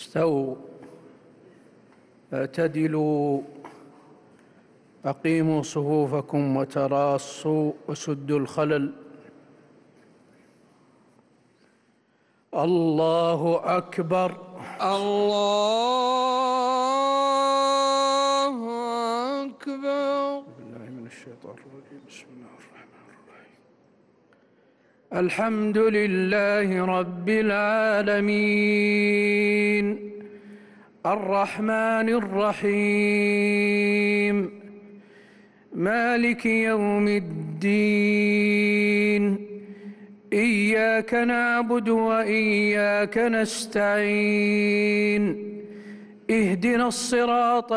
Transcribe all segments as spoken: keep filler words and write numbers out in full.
استووا اعتدلوا أقيموا صفوفكم وتراصوا وسدوا الخلل. الله أكبر. الله أكبر. بالله من الشيطان الرجيم. بسم الله الرحمن الرحيم. الحمد لله رب العالمين الرحمن الرحيم مالك يوم الدين إياك نعبد وإياك نستعين اهدنا الصراط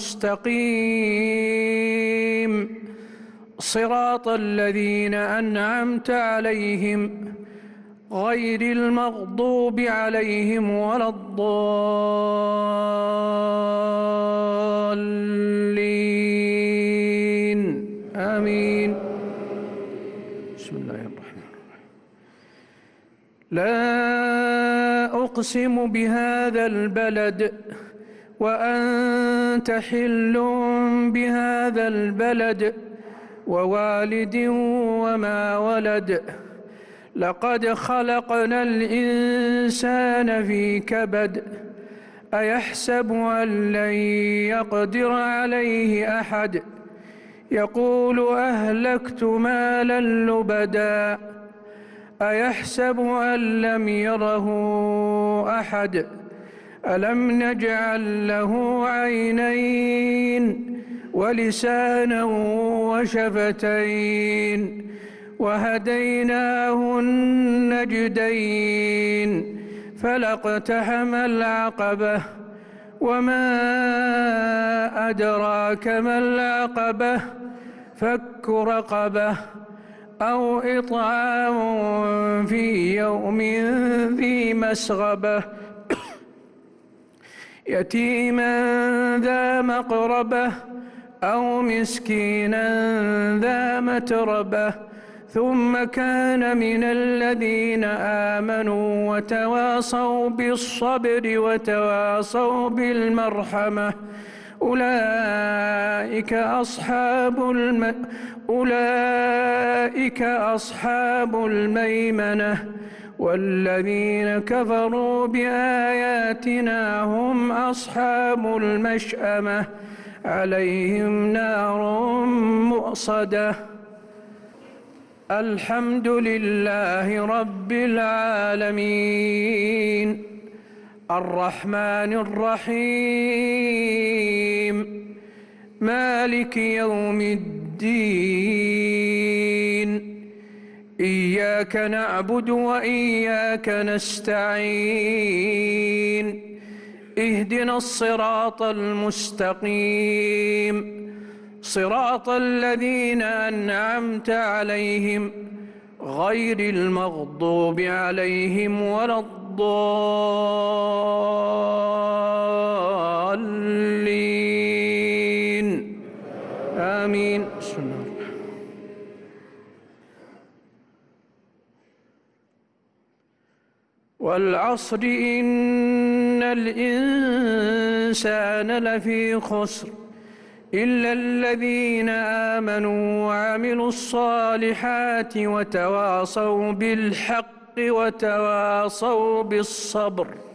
المستقيم صراط الذين أنعمت عليهم غير المغضوب عليهم ولا الضالين آمين. بسم الله الرحمن الرحيم. لا أقسم بهذا البلد وأنت حل بهذا البلد ووالد وما ولد لقد خلقنا الإنسان في كبد أيحسب أن لن يقدر عليه أحد يقول أهلكت مالا لبدا أيحسب أن لم يره أحد ألم نجعل له عينين ولسانا وشفتين وهديناه النجدين فلاقتحم العقبة وما أدراك ما العقبة فك رقبة أو إطعام في يوم ذي مسغبة يتيما ذا مقربة أو مسكينا ذا متربة ثم كان من الذين آمنوا وتواصوا بالصبر وتواصوا بالمرحمة أولئك أصحاب الم... أولئك أصحاب الميمنة والذين كفروا بآياتنا هم أصحاب المشأمة عليهم نار مؤصدة. الحمد لله رب العالمين الرحمن الرحيم مالك يوم الدين إياك نعبد وإياك نستعين اهدنا الصراط المستقيم صراط الذين أنعمت عليهم غير المغضوب عليهم ولا الضالين آمين. بسم الله الرحمن والعصر إن الإنسان لفي خسر إلا الذين آمنوا وعملوا الصالحات وتواصوا بالحق وتواصوا بالصبر.